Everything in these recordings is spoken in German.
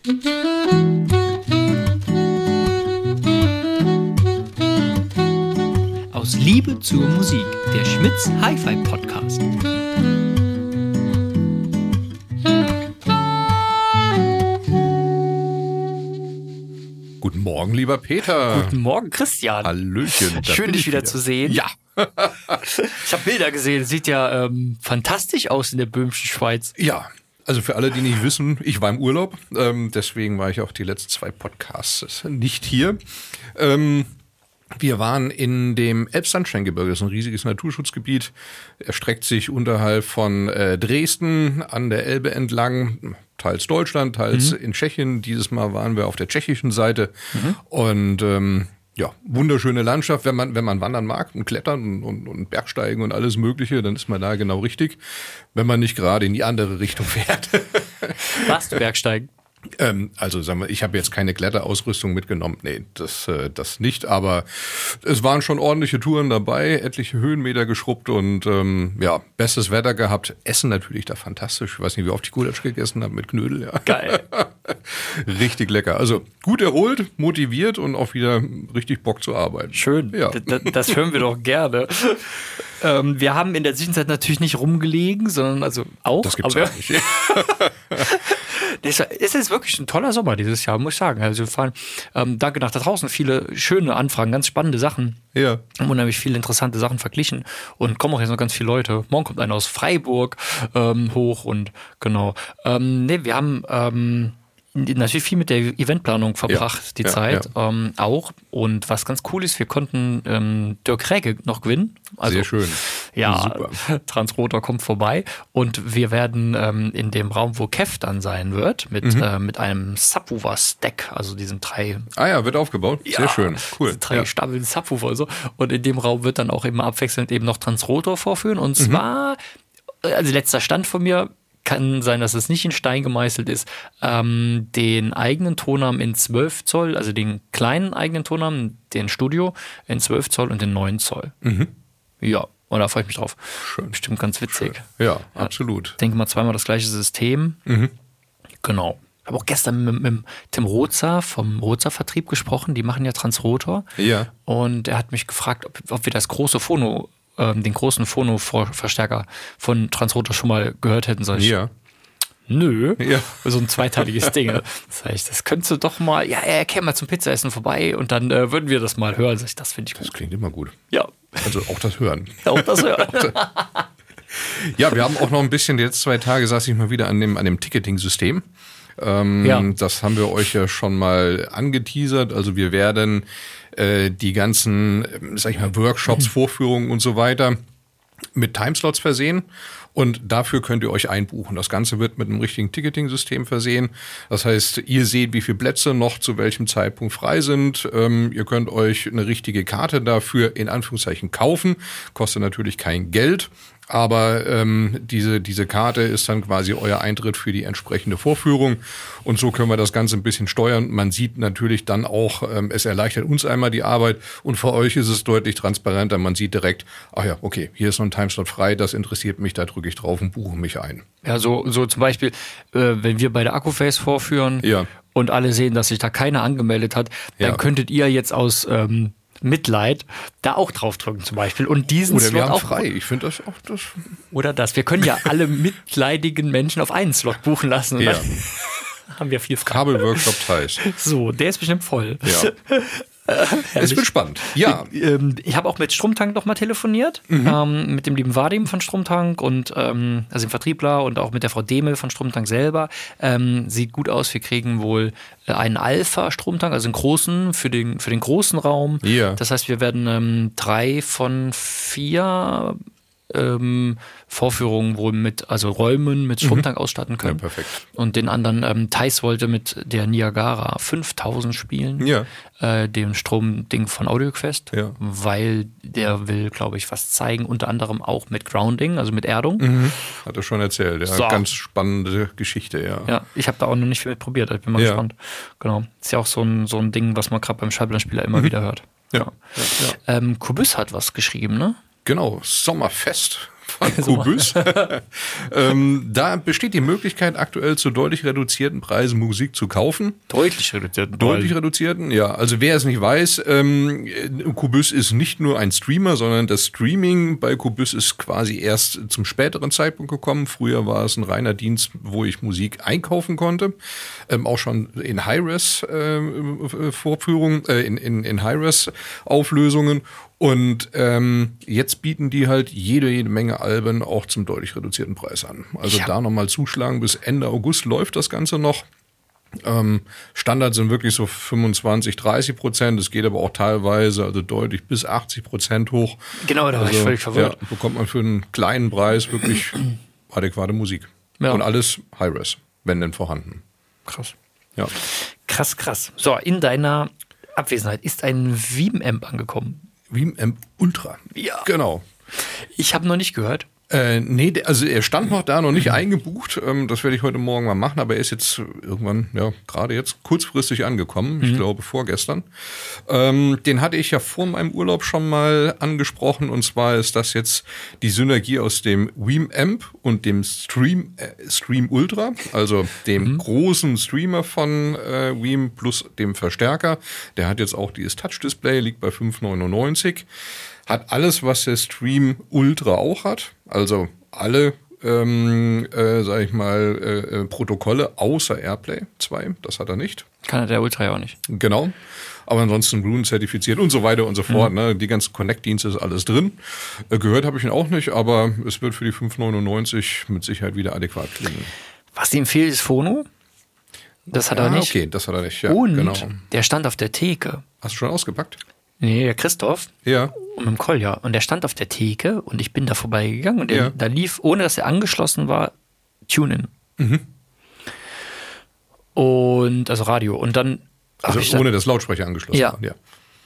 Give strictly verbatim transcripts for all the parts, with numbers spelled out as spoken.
Aus Liebe zur Musik, der Schmitz Hi-Fi Podcast. Guten Morgen, lieber Peter. Guten Morgen, Christian. Hallöchen. Schön, dich wieder, wieder zu sehen. Ja. Ich habe Bilder gesehen. Sieht ja ähm, fantastisch aus in der böhmischen Schweiz. Ja. Also für alle, die nicht wissen, ich war im Urlaub. Ähm, deswegen war ich auch die letzten zwei Podcasts nicht hier. Ähm, wir waren in dem Elbsandsteingebirge. Das ist ein riesiges Naturschutzgebiet. Er streckt sich unterhalb von äh, Dresden an der Elbe entlang. Teils Deutschland, teils mhm. in Tschechien. Dieses Mal waren wir auf der tschechischen Seite. Mhm. Und ähm, ja, wunderschöne Landschaft. Wenn man, wenn man wandern mag und klettern und, und, und Bergsteigen und alles Mögliche, dann ist man da genau richtig. Wenn man nicht gerade in die andere Richtung fährt. Warst du Bergsteigen? Ähm, also sagen wir, ich habe jetzt keine Kletterausrüstung mitgenommen. Nee, das, äh, das nicht. Aber es waren schon ordentliche Touren dabei, etliche Höhenmeter geschrubbt und ähm, ja, bestes Wetter gehabt. Essen natürlich da fantastisch. Ich weiß nicht, wie oft ich Gulasch gegessen habe mit Knödel. Ja. Geil. Richtig lecker. Also gut erholt, motiviert und auch wieder richtig Bock zu arbeiten. Schön. Ja. Das, das hören wir doch gerne. ähm, wir haben in der Zwischenzeit natürlich nicht rumgelegen, sondern also auch. Das gibt's aber auch nicht. Es ist wirklich ein toller Sommer dieses Jahr, muss ich sagen. Also wir fahren, ähm, danke nach da draußen, viele schöne Anfragen, ganz spannende Sachen. Ja. Unheimlich viele interessante Sachen verglichen und kommen auch jetzt noch ganz viele Leute. Morgen kommt einer aus Freiburg ähm, hoch und genau. Ähm, ne, wir haben ähm, natürlich viel mit der Eventplanung verbracht, ja, die ja, Zeit ja. Ähm, auch. Und was ganz cool ist, wir konnten ähm, Dirk Räge noch gewinnen. Also, sehr schön. Ja, super. Transrotor kommt vorbei und wir werden ähm, in dem Raum, wo Kev dann sein wird, mit, mhm. äh, mit einem Subwoofer-Stack, also diesen drei... Ah ja, wird aufgebaut. Ja, sehr schön. Cool. Drei ja. Stapeln Subwoofer und so. Und in dem Raum wird dann auch immer abwechselnd eben noch Transrotor vorführen. Und mhm. zwar, also letzter Stand von mir, kann sein, dass es nicht in Stein gemeißelt ist, ähm, den eigenen Tonarm in zwölf Zoll, also den kleinen eigenen Tonarm, den Studio in zwölf Zoll und den neun Zoll. Mhm. Ja, und da freue ich mich drauf. Schön. Bestimmt ganz witzig. Schön. Ja, absolut. Ich denke mal zweimal das gleiche System. Mhm. Genau. Ich habe auch gestern mit, mit Tim Rozer vom Rozer-Vertrieb gesprochen, die machen ja Transrotor. Ja. Und er hat mich gefragt, ob, ob wir das große Phono den großen Phono-Verstärker von Transrotor schon mal gehört hätten, sag ich. Ja. Nö. Ja. So ein zweiteiliges Ding. Das heißt, das könntest du doch mal, ja, er käme mal zum Pizzaessen vorbei und dann äh, würden wir das mal hören. Sag ich, das finde ich gut. Das klingt immer gut. Ja. Also auch das Hören. Ja, auch das Hören. Ja, wir haben auch noch ein bisschen, die letzten zwei Tage saß ich mal wieder an dem, an dem Ticketing-System. Ähm, ja. Das haben wir euch ja schon mal angeteasert. Also wir werden äh, die ganzen, sag ich mal, Workshops, mhm. Vorführungen und so weiter mit Timeslots versehen. Und dafür könnt ihr euch einbuchen. Das Ganze wird mit einem richtigen Ticketing-System versehen. Das heißt, ihr seht, wie viele Plätze noch zu welchem Zeitpunkt frei sind. Ähm, ihr könnt euch eine richtige Karte dafür in Anführungszeichen kaufen. Kostet natürlich kein Geld. Aber ähm, diese, diese Karte ist dann quasi euer Eintritt für die entsprechende Vorführung. Und so können wir das Ganze ein bisschen steuern. Man sieht natürlich dann auch, ähm, es erleichtert uns einmal die Arbeit. Und für euch ist es deutlich transparenter. Man sieht direkt, ach ja, okay, hier ist noch ein Timeslot frei, das interessiert mich, da drücke ich drauf und buche mich ein. Ja, so, so zum Beispiel, äh, wenn wir bei der Akkuface vorführen ja. und alle sehen, dass sich da keiner angemeldet hat, dann ja. könntet ihr jetzt aus... Ähm Mitleid, da auch draufdrücken zum Beispiel. Und diesen Oder Slot wir haben auch frei. Ich finde das auch das. Oder das. Wir können ja alle mitleidigen Menschen auf einen Slot buchen lassen. Ja. Haben wir viel frei. Kabelworkshop Thais. So, der ist bestimmt voll. Ja. Es wird spannend. Ja. Ich, ähm, ich habe auch mit Stromtank noch mal telefoniert, mhm. ähm, mit dem lieben Vadim von Stromtank und ähm, also dem Vertriebler und auch mit der Frau Demel von Stromtank selber. Ähm, sieht gut aus. Wir kriegen wohl äh, einen Alpha-Stromtank, also einen großen für den, für den großen Raum. Ja. Das heißt, wir werden ähm, drei von vier ähm, Vorführungen wohl mit, also Räumen mit Stromtank mhm. ausstatten können. Ja, perfekt. Und den anderen, ähm, Thais wollte mit der Niagara fünftausend spielen, ja. äh, dem Stromding von AudioQuest, ja. weil der will, glaube ich, was zeigen, unter anderem auch mit Grounding, also mit Erdung. Mhm. Hat er schon erzählt, ja. So. Ganz spannende Geschichte, ja. Ja, ich habe da auch noch nicht viel probiert, ich bin mal ja. gespannt. Genau. Ist ja auch so ein, so ein Ding, was man gerade beim Schallplattenspieler immer mhm. wieder hört. Ja. Ja. Ja. Ja. Ähm, Kubus hat was geschrieben, ne? Genau, Sommerfest von Qobuz. ähm, da besteht die Möglichkeit, aktuell zu deutlich reduzierten Preisen Musik zu kaufen. Deutlich reduzierten? Deutlich reduzierten, ja. Also wer es nicht weiß, ähm, Qobuz ist nicht nur ein Streamer, sondern das Streaming bei Qobuz ist quasi erst zum späteren Zeitpunkt gekommen. Früher war es ein reiner Dienst, wo ich Musik einkaufen konnte. Ähm, auch schon in High-Res-Vorführungen, äh, äh, in, in, in High-Res-Auflösungen. Und ähm, jetzt bieten die halt jede, jede Menge Alben auch zum deutlich reduzierten Preis an. Also ja. Da nochmal zuschlagen, bis Ende August läuft das Ganze noch. Ähm, Standard sind wirklich so fünfundzwanzig, dreißig Prozent. Es geht aber auch teilweise also deutlich bis achtzig Prozent hoch. Genau, da war also, ich völlig verwirrt. Ja, bekommt man für einen kleinen Preis wirklich adäquate Musik. Ja. Und alles High-Res, wenn denn vorhanden. Krass. Ja. Krass, krass. So, in deiner Abwesenheit ist ein Veeam-Amp angekommen. Veeam-Amp Ultra. Ja. Genau. Ich habe noch nicht gehört. Äh, nee, also er stand noch da, noch nicht eingebucht. Ähm, das werde ich heute Morgen mal machen, aber er ist jetzt irgendwann, ja, gerade jetzt kurzfristig angekommen. Ich mhm. glaube vorgestern. Ähm, den hatte ich ja vor meinem Urlaub schon mal angesprochen. Und zwar ist das jetzt die Synergie aus dem Veeam-Amp und dem Stream, äh, Stream Ultra, also dem mhm. großen Streamer von äh, Veeam plus dem Verstärker. Der hat jetzt auch dieses Touch-Display, liegt bei fünf neunundneunzig. Hat alles, was der Stream Ultra auch hat. Also alle, ähm, äh, sag ich mal, äh, Protokolle außer AirPlay zwei. Das hat er nicht. Kann der Ultra ja auch nicht. Genau. Aber ansonsten Roon zertifiziert und so weiter und so fort. Mhm. Ne? Die ganzen Connect-Dienste ist alles drin. Äh, gehört habe ich ihn auch nicht, aber es wird für die fünf neunundneunzig mit Sicherheit wieder adäquat klingen. Was ihm fehlt, ist Phono. Das hat ja, er nicht. Okay, das hat er nicht. Ja, und genau. Der stand auf der Theke. Hast du schon ausgepackt? Nee, der Christoph. Ja. Und mit dem Kolja. Und der stand auf der Theke und ich bin da vorbeigegangen und der, ja. da lief, ohne dass er angeschlossen war, TuneIn. Mhm. Und, also Radio. Und dann. Also ohne dann, dass Lautsprecher angeschlossen ja. waren, ja.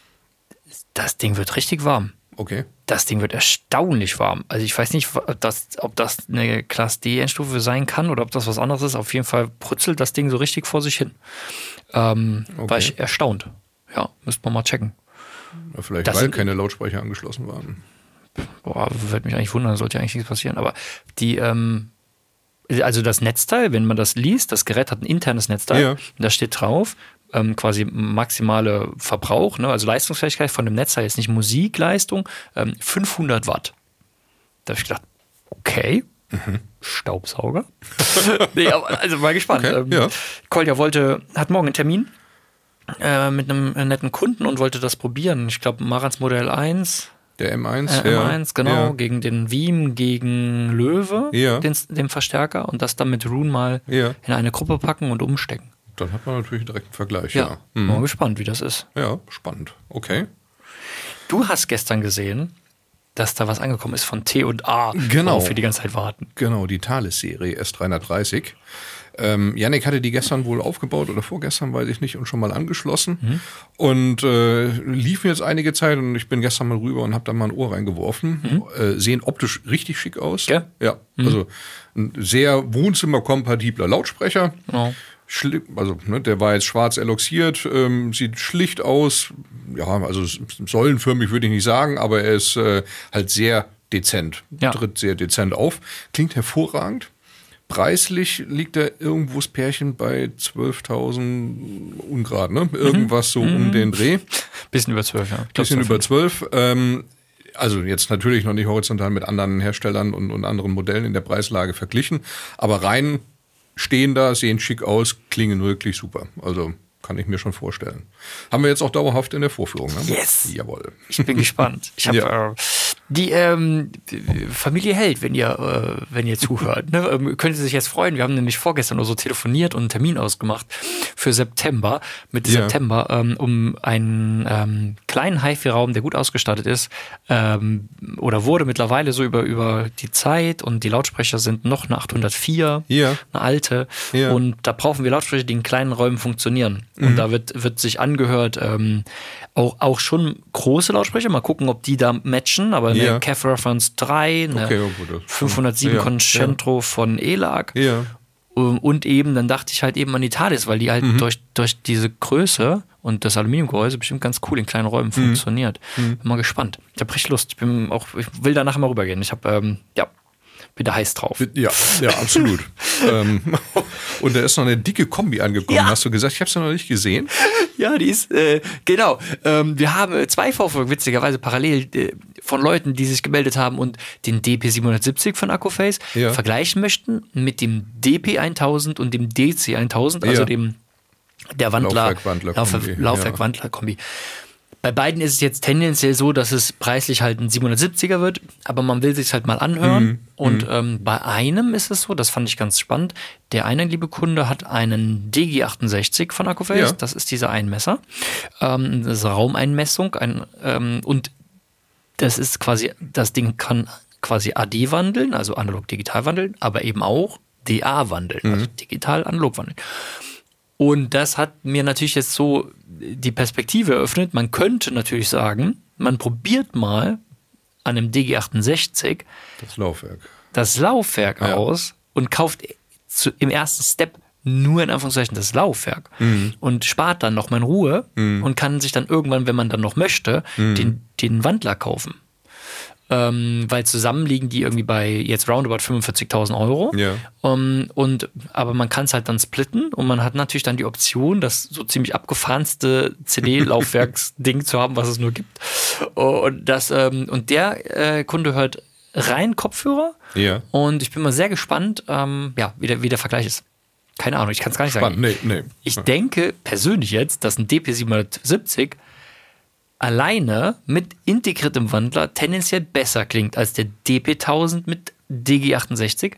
Das Ding wird richtig warm. Okay. Das Ding wird erstaunlich warm. Also ich weiß nicht, ob das, ob das eine Class D-Endstufe sein kann oder ob das was anderes ist. Auf jeden Fall brützelt das Ding so richtig vor sich hin. Ähm, okay. War ich erstaunt. Ja, müsste man mal checken. Ja, vielleicht, das weil sind, keine Lautsprecher angeschlossen waren. Boah, würde mich eigentlich wundern, sollte ja eigentlich nichts passieren. Aber die, ähm, also das Netzteil, wenn man das liest, das Gerät hat ein internes Netzteil. Ja. Da steht drauf, ähm, quasi maximale Verbrauch, ne? Also Leistungsfähigkeit von dem Netzteil, ist nicht Musikleistung, ähm, fünfhundert Watt. Da habe ich gedacht, okay, mhm. Staubsauger. Nee, aber, also mal gespannt. Okay, ähm, ja. Kolja wollte, hat morgen einen Termin äh, mit einem netten Kunden und wollte das probieren. Ich glaube, Marantz Modell eins. Der M eins, äh, ja. M eins, genau, ja. gegen den Veeam, gegen Löwe, ja. den, den Verstärker, und das dann mit Roon mal ja. in eine Gruppe packen und umstecken. Dann hat man natürlich direkt einen Vergleich, ja. ja. Mhm. Mhm. Mal gespannt, wie das ist. Ja, spannend. Okay. Du hast gestern gesehen, dass da was angekommen ist von T und A, genau. worauf wir die ganze Zeit warten. Genau, die Thales-Serie S dreihundertdreißig. Ähm, Yannick hatte die gestern wohl aufgebaut oder vorgestern, weiß ich nicht, und schon mal angeschlossen. Mhm. Und äh, liefen jetzt einige Zeit und ich bin gestern mal rüber und habe da mal ein Ohr reingeworfen. Mhm. Äh, sehen optisch richtig schick aus. Ja, ja mhm. Also ein sehr wohnzimmerkompatibler Lautsprecher. Genau. Schli- also ne, der war jetzt schwarz eloxiert, ähm, sieht schlicht aus. Ja, also säulenförmig würde ich nicht sagen, aber er ist äh, halt sehr dezent. Ja. Tritt sehr dezent auf. Klingt hervorragend. Preislich liegt er irgendwo das Pärchen bei zwölftausend Ungrad, ne? Irgendwas so mhm. um den Dreh. Bisschen über zwölf, ja. Bisschen über zwölf. Ähm, also jetzt natürlich noch nicht horizontal mit anderen Herstellern und, und anderen Modellen in der Preislage verglichen, aber rein stehen da, sehen schick aus, klingen wirklich super. Also kann ich mir schon vorstellen. Haben wir jetzt auch dauerhaft in der Vorführung, ne? Yes! Jawohl. Ich bin gespannt. Ich habe ja. äh, die ähm, Familie Held, wenn ihr, äh, wenn ihr zuhört, ne, ähm, könnt ihr sich jetzt freuen. Wir haben nämlich vorgestern nur so telefoniert und einen Termin ausgemacht für September, Mitte ja. September, ähm, um einen ähm, kleinen HiFi-Raum, der gut ausgestattet ist, ähm, oder wurde mittlerweile so über, über die Zeit, und die Lautsprecher sind noch eine achthundertvier, ja. eine alte, ja. und da brauchen wir Lautsprecher, die in kleinen Räumen funktionieren. Mhm. Und da wird, wird sich angehört, ähm, auch, auch schon große Lautsprecher, mal gucken, ob die da matchen, aber eine ja. C A F Reference drei, eine okay, oh fünfhundertsieben ja. Concerto ja. von E L A G. Ja. Und eben, dann dachte ich halt eben an die Thales, weil die halt mhm. durch, durch diese Größe und das Aluminiumgehäuse bestimmt ganz cool in kleinen Räumen mhm. funktioniert. Mhm. Bin mal gespannt. Ich habe richtig Lust. Ich bin auch, ich will da nachher mal rübergehen. Ich habe, ähm, ja, bin da heiß drauf. Ja, ja, absolut. ähm, und da ist noch eine dicke Kombi angekommen, ja. Hast du gesagt? Ich habe es noch nicht gesehen. Ja, die ist, äh, genau. Ähm, wir haben zwei Vorfolgen, witzigerweise parallel, äh, von Leuten, die sich gemeldet haben und den D P siebenhundertsiebzig von Accuphase ja. vergleichen möchten mit dem D P tausend und dem D C tausend, also ja. dem der Wandler, Laufwerk-Wandler-Kombi. Laufwerk-Wandler-Kombi. Bei beiden ist es jetzt tendenziell so, dass es preislich halt ein siebenhundertsiebziger wird, aber man will sich halt mal anhören. Mhm. Und ähm, bei einem ist es so, das fand ich ganz spannend, der eine liebe Kunde hat einen D G achtundsechzig von Accuphase, ja. Das ist dieser Einmesser, ähm, das ist Raumeinmessung ein, ähm, und das ist quasi, das Ding kann quasi A D wandeln, also analog-digital wandeln, aber eben auch D A wandeln, mhm. also digital-analog wandeln. Und das hat mir natürlich jetzt so die Perspektive eröffnet. Man könnte natürlich sagen, man probiert mal an einem D G achtundsechzig das Laufwerk, das Laufwerk ja. aus und kauft zu, im ersten Step nur in Anführungszeichen das Laufwerk mhm. und spart dann noch mal in Ruhe mhm. und kann sich dann irgendwann, wenn man dann noch möchte, mhm. den, den Wandler kaufen. Ähm, weil zusammen liegen die irgendwie bei jetzt roundabout fünfundvierzigtausend Euro. Ja. Um, und, aber man kann es halt dann splitten und man hat natürlich dann die Option, das so ziemlich abgefahrenste C D-Laufwerksding zu haben, was es nur gibt. Und, das, ähm, und der äh, Kunde hört rein Kopfhörer ja. und ich bin mal sehr gespannt, ähm, ja, wie der, wie der Vergleich ist. Keine Ahnung, ich kann es gar nicht Spannend. sagen. Nee, nee. Ich ja. denke persönlich jetzt, dass ein D P siebenhundertsiebzig alleine mit integriertem Wandler tendenziell besser klingt als der D P tausend mit D G achtundsechzig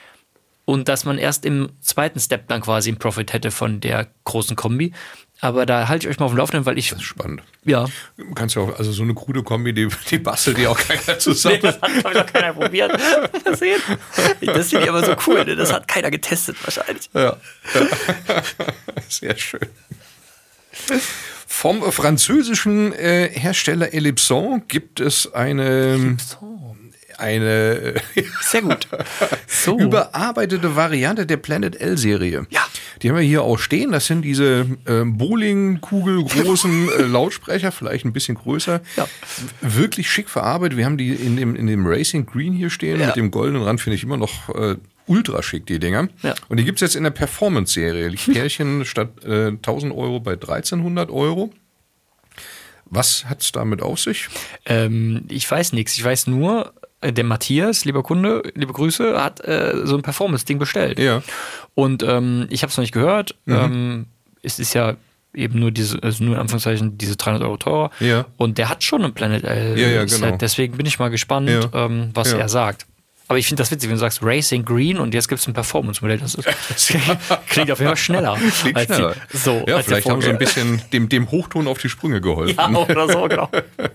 und dass man erst im zweiten Step dann quasi einen Profit hätte von der großen Kombi. Aber da halte ich euch mal auf dem Laufenden, weil ich... Das ist spannend. Ja. Du kannst ja auch, also so eine krude Kombi, die, die bastelt ja auch keiner zusammen. Nee, das hat, glaube ich, auch keiner probiert. Das finde ich aber so cool, ne? Das hat keiner getestet wahrscheinlich. Ja. Sehr schön. Vom französischen äh, Hersteller Ellipson gibt es eine, eine sehr gut. So. überarbeitete Variante der Planet L-Serie. Ja. Die haben wir hier auch stehen. Das sind diese äh, Bowling-Kugel-großen äh, Lautsprecher, vielleicht ein bisschen größer. Ja. Wirklich schick verarbeitet. Wir haben die in dem, in dem Racing Green hier stehen. Ja. Mit dem goldenen Rand finde ich immer noch äh, ultra schick, die Dinger. Ja. Und die gibt es jetzt in der Performance-Serie. Liegt Pärchen statt äh, tausend Euro bei dreizehnhundert Euro. Was hat es damit auf sich? Ähm, ich weiß nichts. Ich weiß nur, der Matthias, lieber Kunde, liebe Grüße, hat äh, so ein Performance-Ding bestellt. Ja. Und ähm, ich habe es noch nicht gehört. Mhm. Ähm, es ist ja eben nur diese, also nur in Anführungszeichen diese dreihundert Euro teurer. Ja. Und der hat schon ein Planet L. Ja, ja, genau. Deswegen bin ich mal gespannt, ja. ähm, was ja. er sagt. Aber ich finde das witzig, wenn du sagst Racing Green und jetzt gibt es ein Performance-Modell. Das ist, klingt auf jeden Fall schneller. Klingt als schneller. Die, so, ja, als vielleicht haben sie ein bisschen dem, dem Hochton auf die Sprünge geholfen. Ja, oder so, genau.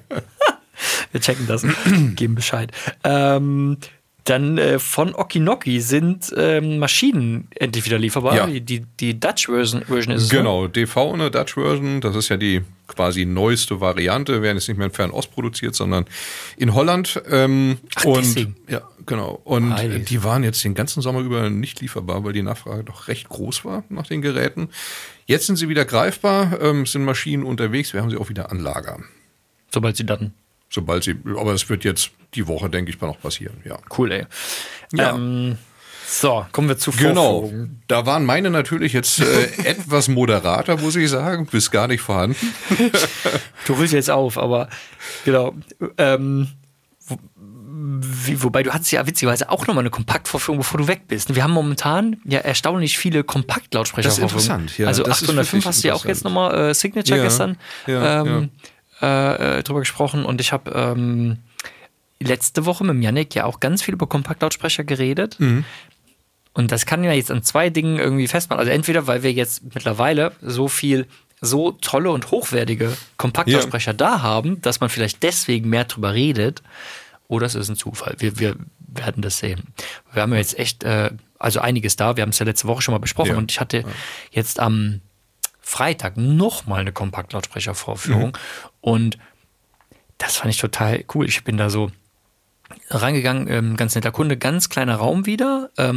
Wir checken das, geben Bescheid. Ähm, dann äh, von Okinoki sind ähm, Maschinen endlich wieder lieferbar. Ja. Die, die Dutch-Version Version ist es. Genau, D V eine Dutch-Version. Das ist ja die quasi neueste Variante. Werden jetzt nicht mehr in Fernost produziert, sondern in Holland. Ähm, Ach, und deswegen. Ja, genau. Und Heilig. Die waren jetzt den ganzen Sommer über nicht lieferbar, weil die Nachfrage doch recht groß war nach den Geräten. Jetzt sind sie wieder greifbar, ähm, sind Maschinen unterwegs. Wir haben sie auch wieder an Lager. Sobald sie dann. Sobald sie, aber es wird jetzt die Woche, denke ich mal, noch passieren, ja. Cool, ey. Ja. Ähm, so, kommen wir zu Genau, Vorführungen. da waren meine natürlich jetzt äh, etwas moderater, muss ich sagen, bis gar nicht vorhanden. Du rührst jetzt auf, aber genau. Ähm, wo, wie, wobei, du hattest ja witzigerweise auch nochmal eine Kompaktvorführung, bevor du weg bist. Wir haben momentan ja erstaunlich viele Kompaktlautsprecher. Das ist interessant, ja. Also das achthundertfünf hast du ja auch jetzt nochmal äh, Signature ja, gestern. Ja, ähm, ja. Äh, drüber gesprochen und ich habe ähm, letzte Woche mit dem Yannick ja auch ganz viel über Kompaktlautsprecher geredet Mhm. und das kann ja jetzt an zwei Dingen irgendwie festmachen. Also entweder, weil wir jetzt mittlerweile so viel, so tolle und hochwertige Kompaktlautsprecher ja. da haben, dass man vielleicht deswegen mehr drüber redet, oder es ist ein Zufall. Wir, wir werden das sehen. Wir haben ja jetzt echt, äh, also einiges da, wir haben es ja letzte Woche schon mal besprochen ja. und ich hatte ja. jetzt am Freitag nochmal eine Kompaktlautsprechervorführung mhm. und das fand ich total cool. Ich bin da so rangegangen, ähm, ganz netter Kunde, ganz kleiner Raum wieder, ähm,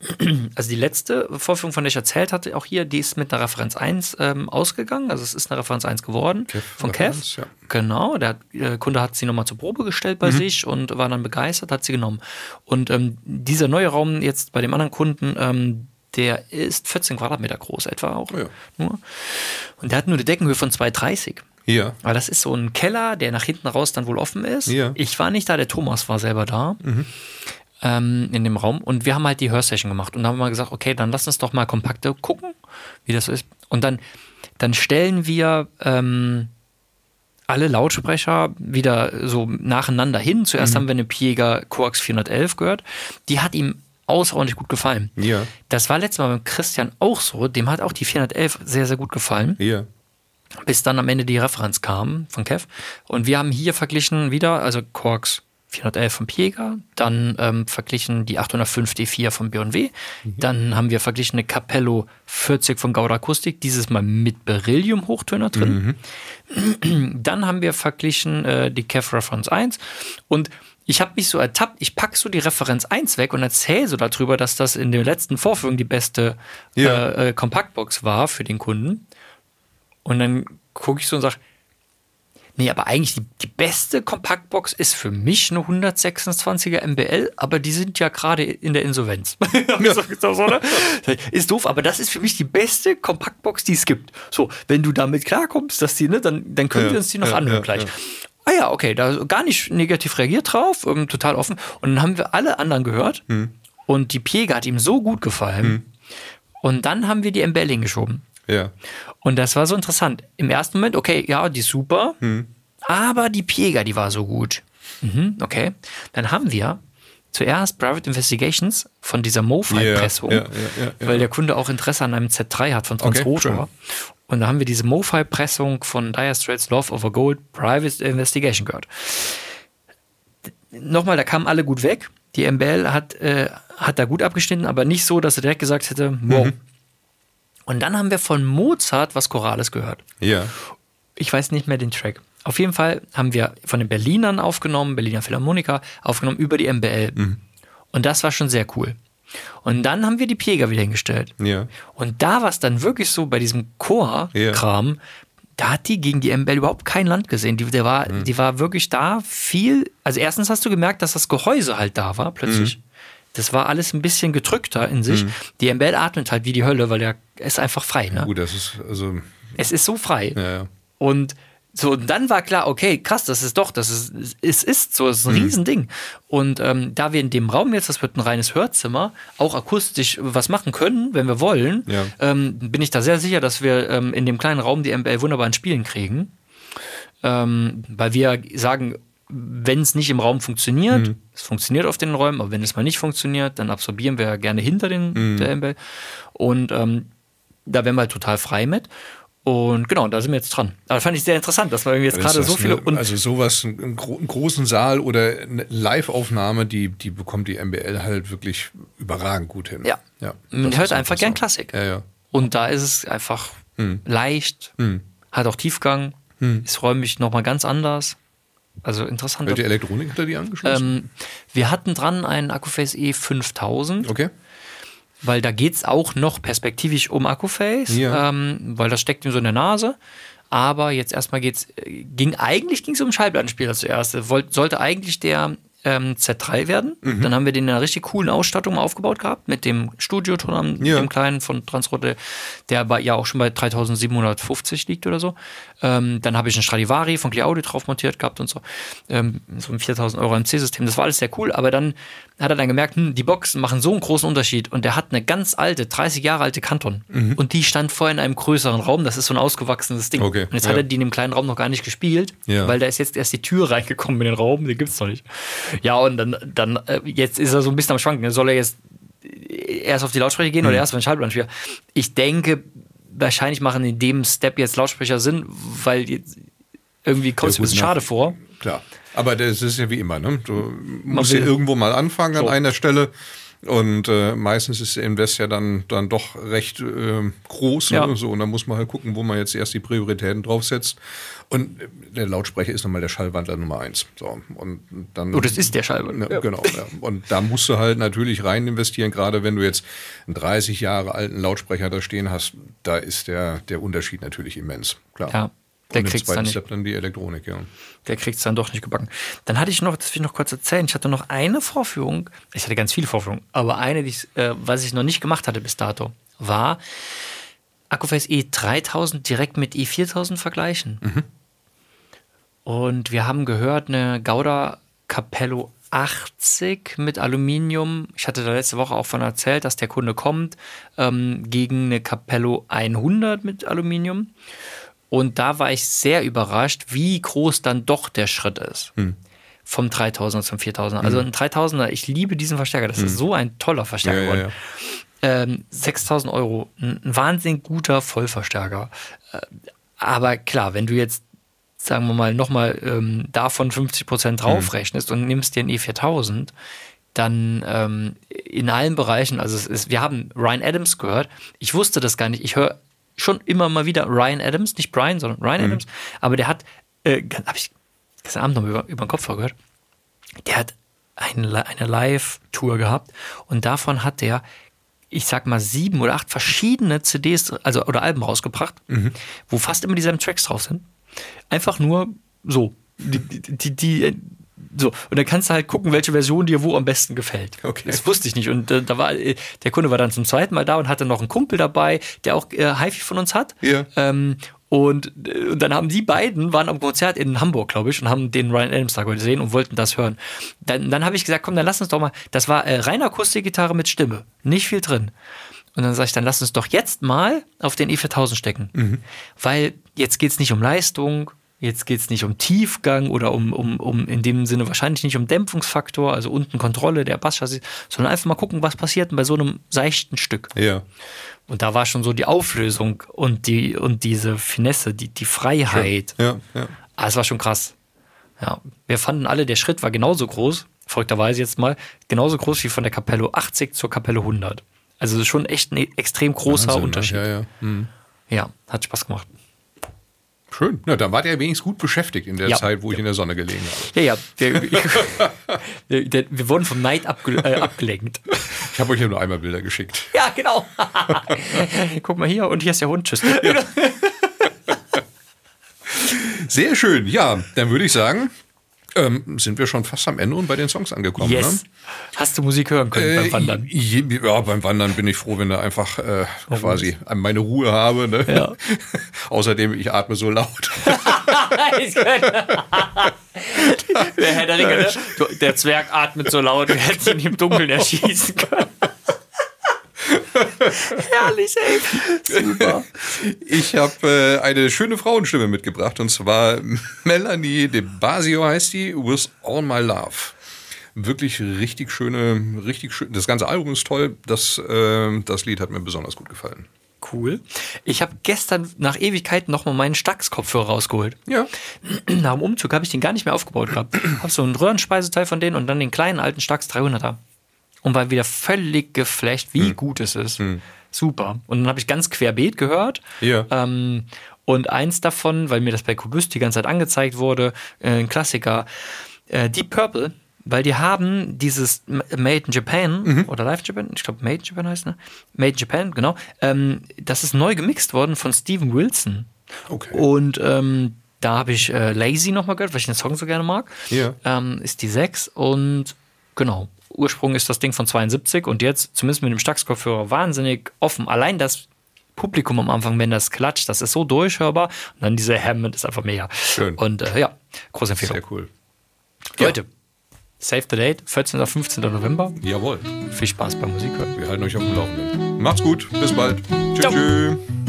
also die letzte Vorführung, von der ich erzählt hatte, auch hier, die ist mit einer Referenz eins ähm, ausgegangen. Also es ist eine Referenz eins geworden Kev von Kev. Ja. Genau, der äh, Kunde hat sie nochmal zur Probe gestellt bei mhm. sich und war dann begeistert, hat sie genommen. Und ähm, dieser neue Raum jetzt bei dem anderen Kunden, ähm, der ist vierzehn Quadratmeter groß etwa auch. Ja. Nur. Und der hat nur eine Deckenhöhe von zwei dreißig. Ja. Aber das ist so ein Keller, der nach hinten raus dann wohl offen ist. Ja. Ich war nicht da, der Thomas war selber da. Mhm. in dem Raum und wir haben halt die Hörsession gemacht und dann haben wir mal gesagt, okay, dann lass uns doch mal kompakte gucken, wie das so ist. Und dann, dann stellen wir ähm, alle Lautsprecher wieder so nacheinander hin. Zuerst mhm. haben wir eine Piega Coax vierhundertelf gehört. Die hat ihm außerordentlich gut gefallen. Ja. Das war letztes Mal beim Christian auch so. Dem hat auch die vierhundertelf sehr, sehr gut gefallen. Ja. Bis dann am Ende die Referenz kam von Kev. Und wir haben hier verglichen wieder, also Coax vierhundertelf von Piega, dann ähm, verglichen die achthundertfünf D vier von B und W, mhm. dann haben wir verglichen eine Capello vierzig von Gauda Akustik, dieses Mal mit Beryllium-Hochtöner drin. Mhm. Dann haben wir verglichen äh, die Kev Reference eins und ich habe mich so ertappt, ich packe so die Referenz eins weg und erzähle so darüber, dass das in der letzten Vorführung die beste ja. äh, äh, Kompaktbox war für den Kunden. Und dann gucke ich so und sage, nee, aber eigentlich die, die beste Kompaktbox ist für mich eine hundertsechsundzwanziger M B L, aber die sind ja gerade in der Insolvenz. Ja. so, ne? Ist doof, aber das ist für mich die beste Kompaktbox, die es gibt. So, wenn du damit klarkommst, dass die, ne, dann, dann können ja, wir uns die noch ja, anhören ja, gleich. Ja. Ah ja, okay, da gar nicht negativ reagiert drauf, ähm, total offen. Und dann haben wir alle anderen gehört hm. und die Piega hat ihm so gut gefallen. Hm. Und dann haben wir die M B L hingeschoben. Ja. Und das war so interessant. Im ersten Moment, okay, ja, die ist super, hm. aber die Piega, die war so gut. Mhm, okay. Dann haben wir zuerst Private Investigations von dieser MoFi-Pressung, ja, ja, ja, ja, ja. weil der Kunde auch Interesse an einem Z drei hat von Transrotor. Okay, und da haben wir diese MoFi-Pressung von Dire Straits Love Over Gold Private Investigation gehört. Nochmal, da kamen alle gut weg. Die M B L hat, äh, hat da gut abgeschnitten, aber nicht so, dass er direkt gesagt hätte, wow. Mhm. Und dann haben wir von Mozart was Chorales gehört. Ja. Ich weiß nicht mehr den Track. Auf jeden Fall haben wir von den Berlinern aufgenommen, Berliner Philharmoniker, aufgenommen über die M B L. Mhm. Und das war schon sehr cool. Und dann haben wir die Piega wieder hingestellt. Ja. Und da war es dann wirklich so, bei diesem Chor-Kram, ja. da hat die gegen die M B L überhaupt kein Land gesehen. Die, der war, mhm. die war wirklich da viel. Also erstens hast du gemerkt, dass das Gehäuse halt da war, plötzlich. Mhm. Das war alles ein bisschen gedrückter in sich. Mhm. Die M B L atmet halt wie die Hölle, weil der ist einfach frei. Ne? Gut, das ist also. Es ist so frei. Ja, ja. Und so, und dann war klar, okay, krass, das ist doch, das ist, es ist so, es ist ein mhm. Riesending. Und ähm, da wir in dem Raum jetzt, das wird ein reines Hörzimmer, auch akustisch was machen können, wenn wir wollen, ja. ähm, bin ich da sehr sicher, dass wir ähm, in dem kleinen Raum die M B L wunderbar in Spielen kriegen. Ähm, weil wir sagen, wenn es nicht im Raum funktioniert, mhm. es funktioniert auf den Räumen, aber wenn es mal nicht funktioniert, dann absorbieren wir gerne hinter den mhm. der M B L. Und ähm, da wären wir halt total frei mit. Und genau, da sind wir jetzt dran. Aber das fand ich sehr interessant, dass wir jetzt gerade so viele. Eine, und also sowas, einen, einen großen Saal oder eine Live-Aufnahme, die, die bekommt die M B L halt wirklich überragend gut hin. Ja. ja Man hört einfach gern Klassik. Ja, ja. Und da ist es einfach hm. leicht, hm. hat auch Tiefgang, hm. ist räumlich nochmal ganz anders. Also interessant. Welche Elektronik hat er die angeschlossen? Ähm, wir hatten dran einen Accuphase E fünftausend. Okay. Weil da geht es auch noch perspektivisch um Accuphase, ja. ähm, weil das steckt ihm so in der Nase. Aber jetzt erstmal geht's, ging, eigentlich ging es um einen Schallplattenspieler zuerst. Wollt, sollte eigentlich der ähm, Z drei werden. Mhm. Dann haben wir den in einer richtig coolen Ausstattung aufgebaut gehabt, mit dem Studioton, ja. dem kleinen von Transrotor, der bei, ja auch schon bei dreitausendsiebenhundertfünfzig liegt oder so. Ähm, dann habe ich einen Stradivari von Clear Audio drauf montiert gehabt und so. Ähm, so ein viertausend Euro M C-System. Das war alles sehr cool, aber dann hat er dann gemerkt, hm, die Boxen machen so einen großen Unterschied und der hat eine ganz alte, dreißig Jahre alte Canton mhm. und die stand vorher in einem größeren Raum, das ist so ein ausgewachsenes Ding. Okay. Und jetzt ja. hat er die in dem kleinen Raum noch gar nicht gespielt, ja. weil da ist jetzt erst die Tür reingekommen in den Raum, den gibt's noch nicht. Ja, und dann, dann jetzt ist er so ein bisschen am Schwanken. Soll er jetzt erst auf die Lautsprecher gehen mhm. oder erst auf den Schallplattenspieler? Ich denke, wahrscheinlich machen in dem Step jetzt Lautsprecher Sinn, weil jetzt irgendwie kommt es ja, ein bisschen schade nach, vor. Klar. Aber das ist ja wie immer, ne? Du musst ja irgendwo mal anfangen so. An einer Stelle Und äh, meistens ist der Invest ja dann, dann doch recht äh, groß. Ja. Ne? So, und dann muss man halt gucken, wo man jetzt erst die Prioritäten draufsetzt. Und der Lautsprecher ist nochmal der Schallwandler Nummer eins. So, und dann, Oh, das ist der Schallwandler. Ja, genau. Ja. Und da musst du halt natürlich rein investieren, gerade wenn du jetzt einen dreißig Jahre alten Lautsprecher da stehen hast, da ist der, der Unterschied natürlich immens. Klar. Ja. Der und im kriegt's zweiten dann nicht. Step dann die Elektronik, ja. Der kriegt es dann doch nicht gebacken. Dann hatte ich noch, das will ich noch kurz erzählen, ich hatte noch eine Vorführung, ich hatte ganz viele Vorführungen, aber eine, die ich, äh, was ich noch nicht gemacht hatte bis dato, war Accuphase E dreitausend direkt mit E viertausend vergleichen. Mhm. Und wir haben gehört, eine Gauda Capello achtzig mit Aluminium. Ich hatte da letzte Woche auch von erzählt, dass der Kunde kommt, ähm, gegen eine Capello hundert mit Aluminium. Und da war ich sehr überrascht, wie groß dann doch der Schritt ist. Hm. Vom dreitausender zum viertausender. Also ein dreitausender, ich liebe diesen Verstärker. Das hm. ist so ein toller Verstärker. Ja, ja, ja. Ähm, sechstausend Euro, ein wahnsinnig guter Vollverstärker. Äh, aber klar, wenn du jetzt, sagen wir mal, nochmal ähm, davon fünfzig Prozent draufrechnest hm. und nimmst dir einen E viertausend, dann ähm, in allen Bereichen, also es ist, wir haben Ryan Adams gehört. Ich wusste das gar nicht. Ich höre schon immer mal wieder Ryan Adams, nicht Brian, sondern Ryan mhm. Adams, aber der hat, äh, habe ich gestern Abend noch über, über den Kopf gehört, der hat ein, eine Live-Tour gehabt und davon hat der, ich sag mal, sieben oder acht verschiedene C Ds, also oder Alben rausgebracht, mhm. wo fast immer dieselben Tracks drauf sind. Einfach nur so. Die, die, die, die So, und dann kannst du halt gucken, welche Version dir wo am besten gefällt. Okay. Das wusste ich nicht. Und äh, da war äh, der Kunde war dann zum zweiten Mal da und hatte noch einen Kumpel dabei, der auch äh, HiFi von uns hat. Ja. Ähm, und, äh, und dann haben die beiden, waren am Konzert in Hamburg, glaube ich, und haben den Ryan Adams da gesehen und wollten das hören. Dann, dann habe ich gesagt, komm, dann lass uns doch mal, das war äh, reine Akustikgitarre mit Stimme, nicht viel drin. Und dann sage ich, dann lass uns doch jetzt mal auf den E viertausend stecken. Mhm. Weil jetzt geht es nicht um Leistung, jetzt geht es nicht um Tiefgang oder um, um, um in dem Sinne wahrscheinlich nicht um Dämpfungsfaktor, also unten Kontrolle der Basschassis, sondern einfach mal gucken, was passiert bei so einem seichten Stück. Ja. Und da war schon so die Auflösung und, die, und diese Finesse, die, die Freiheit. Ja, ja. Ah, das war schon krass. Ja. Wir fanden alle, der Schritt war genauso groß, verrückterweise jetzt mal, genauso groß wie von der Capello achtzig zur Capello hundert. Also das ist schon echt ein extrem großer Wahnsinn, Unterschied. Ja, ja. Mhm. Ja, hat Spaß gemacht. Schön. Na, dann wart ihr wenigstens gut beschäftigt in der ja. Zeit, wo ich in der Sonne gelegen habe. Ja, ja. Wir, wir, wir wurden vom Neid abge, äh, abgelenkt. Ich habe euch ja nur einmal Bilder geschickt. Ja, genau. Guck mal hier und hier ist der Hund. Tschüss. Ja. Sehr schön. Ja, dann würde ich sagen, ähm, sind wir schon fast am Ende und bei den Songs angekommen. Yes. Ne? Hast du Musik hören können äh, beim Wandern? Ja, beim Wandern bin ich froh, wenn da einfach äh, oh, quasi meine Ruhe habe. Ne? Ja. Außerdem, ich atme so laut. Der Herr der Ringe, ne? Der Zwerg atmet so laut, du hättest ihn im Dunkeln erschießen können. Herrlich, ey. Super. Ich habe äh, eine schöne Frauenstimme mitgebracht und zwar Melanie De Basio heißt die, With All My Love. Wirklich richtig schöne, richtig schön. Das ganze Album ist toll. Das, äh, das Lied hat mir besonders gut gefallen. Cool. Ich habe gestern nach Ewigkeiten nochmal meinen Stax-Kopfhörer rausgeholt. Ja. Nach dem Umzug habe ich den gar nicht mehr aufgebaut gehabt. Habe so einen Röhrenspeiseteil von denen und dann den kleinen alten Stax dreihunderter. Und war wieder völlig geflasht, wie hm. gut es ist. Hm. Super. Und dann habe ich ganz querbeet gehört. Ja. Ähm, und eins davon, weil mir das bei Qobuz die ganze Zeit angezeigt wurde, äh, ein Klassiker, äh, Deep Purple, weil die haben dieses Made in Japan, mhm. oder Live Japan, ich glaube Made in Japan heißt es, ne? Made in Japan, genau. Ähm, das ist neu gemixt worden von Steven Wilson. Okay. Und ähm, da habe ich äh, Lazy nochmal gehört, weil ich den Song so gerne mag. Ja. Ähm, ist die sechs und genau. Ursprung ist das Ding von zweiundsiebzig und jetzt, zumindest mit dem Stax-Kopfhörer, wahnsinnig offen. Allein das Publikum am Anfang, wenn das klatscht, das ist so durchhörbar. Und dann diese Hammond ist einfach mega. Schön. Und äh, ja, große Empfehlung. Sehr cool. Leute, ja. Save the date, vierzehnten bis fünfzehnten November. Jawohl. Viel Spaß beim Musikhören. Wir halten euch auf dem Laufenden. Macht's gut, bis bald. Tschüss. Tschüss.